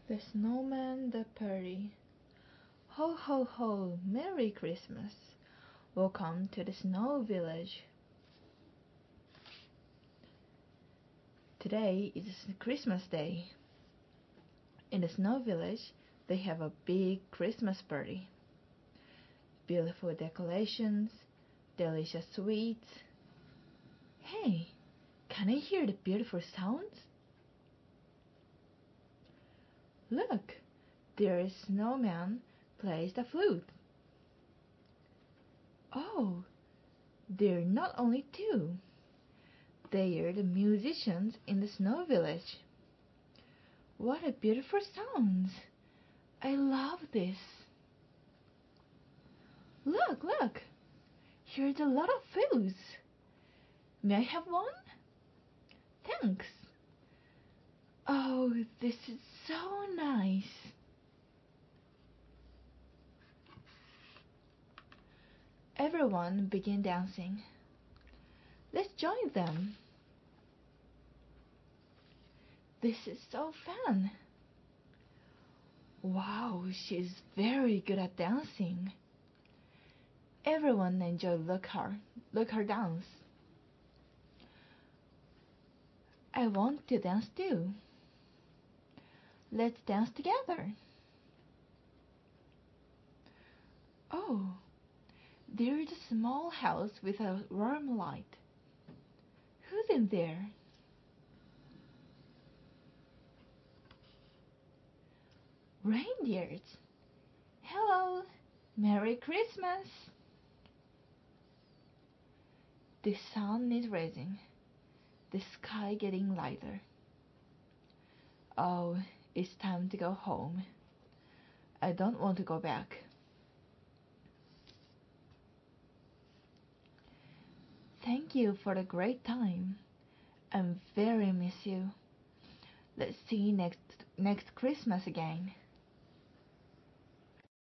The Snowman, the Party. Ho ho ho, Merry Christmas. Welcome to the Snow Village. Today is Christmas Day. In the Snow Village, they have a big Christmas party. Beautiful decorations, delicious sweets. Hey, can I hear the beautiful sounds? Look, there is Snowman plays the flute. Oh, they're not only two. They are the musicians in the Snow Village. What a beautiful sounds! I love this. Look! Here's a lot of foods. May I have one? Thanks. Oh, this is so nice. Everyone began dancing. Let's join them. This is so fun. Wow, she's very good at dancing. Everyone enjoyed look her dance. I want to dance too. Let's dance together. Oh, there is a small house with a warm light. Who's in there? Reindeers. Hello, Merry Christmas. The sun is rising, the sky getting lighter. Oh, it's time to go home. I don't want to go back. Thank you for the great time. I very miss you. Let's see next Christmas again.